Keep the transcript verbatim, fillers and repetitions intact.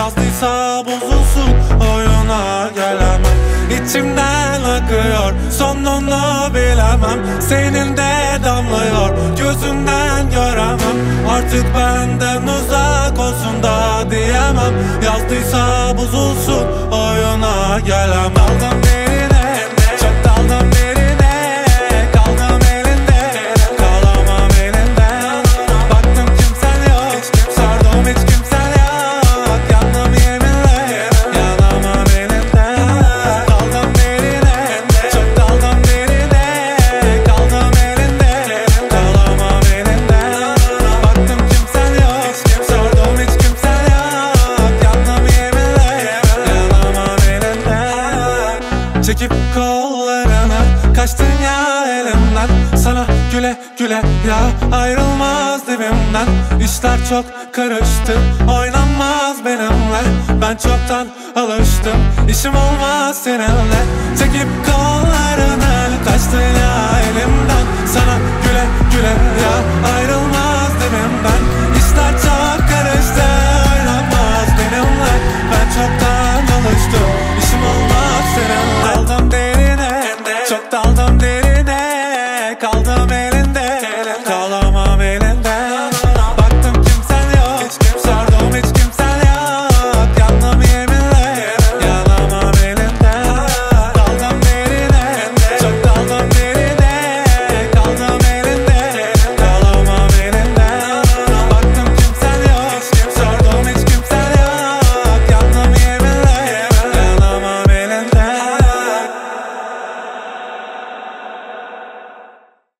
Yazdıysa bozulsun, oyuna gelemem. İçimden akıyor, sonunu bilemem. Senin de damlıyor, gözünden göremem. Artık benden uzak olsun da diyemem. Yazdıysa bozulsun, oyuna gelemem. Daldım derine, çok daldım derine. Kaldım elinde, kalamam elinden. Baktım kimsen yok, sordum hiç kimsen yok. Yandım yeminle, yanamam elinden. Daldım derine, çok daldım derine. Kaldım elinde, kalamam elinden. Baktım kimsen yok, sordum hiç kimsen yok. Yandım yeminle, yanamam elinden. Çekip kollarını kaçtın ya elimden. Sana güle güle ya, ayrılmaz dibimden. İşler çok karıştı, oynanmaz benimle. Ben çoktan alıştım, işim olmaz seninle. Çekip kollarını kaçtın ya elimden. Sana güle güle ya, ayrılmaz dibimden.